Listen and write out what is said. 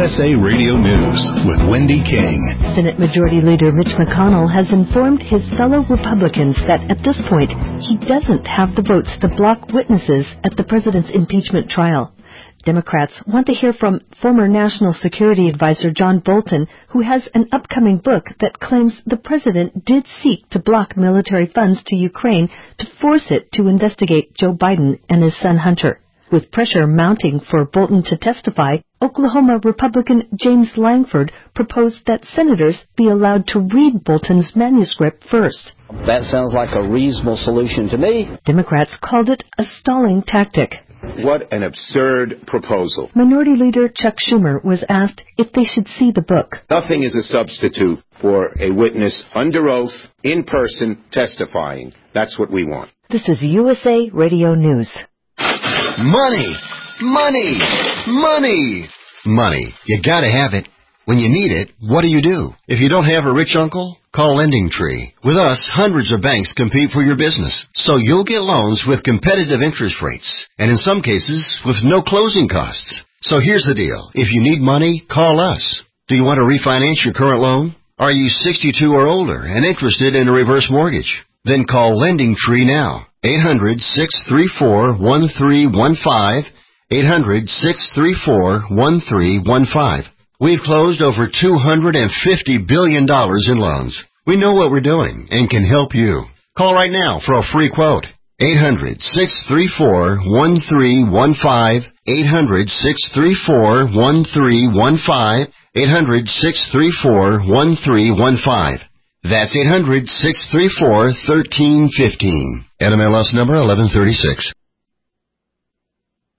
USA Radio News with Wendy King. Senate Majority Leader Mitch McConnell has informed his fellow Republicans that at this point he doesn't have the votes to block witnesses at the president's impeachment trial. Democrats want to hear from former National Security Advisor John Bolton, who has an upcoming book that claims the president did seek to block military funds to Ukraine to force it to investigate Joe Biden and his son Hunter. With pressure mounting for Bolton to testify, Oklahoma Republican James Langford proposed that senators be allowed to read Bolton's manuscript first. That sounds like a reasonable solution to me. Democrats called it a stalling tactic. What an absurd proposal. Minority Leader Chuck Schumer was asked if they should see the book. Nothing is a substitute for a witness under oath, in person, testifying. That's what we want. This is USA Radio News. Money! Money! Money! Money. You gotta have it. When you need it, what do? If you don't have a rich uncle, call LendingTree. With us, hundreds of banks compete for your business, so you'll get loans with competitive interest rates, and in some cases, with no closing costs. So here's the deal. If you need money, call us. Do you want to refinance your current loan? Are you 62 or older and interested in a reverse mortgage? Then call LendingTree now. 800-634-1315. 800-634-1315. We've closed over $250 billion in loans. We know what we're doing and can help you. Call right now for a free quote. 800-634-1315. 800-634-1315. 800-634-1315. That's 800-634-1315. NMLS number 1136.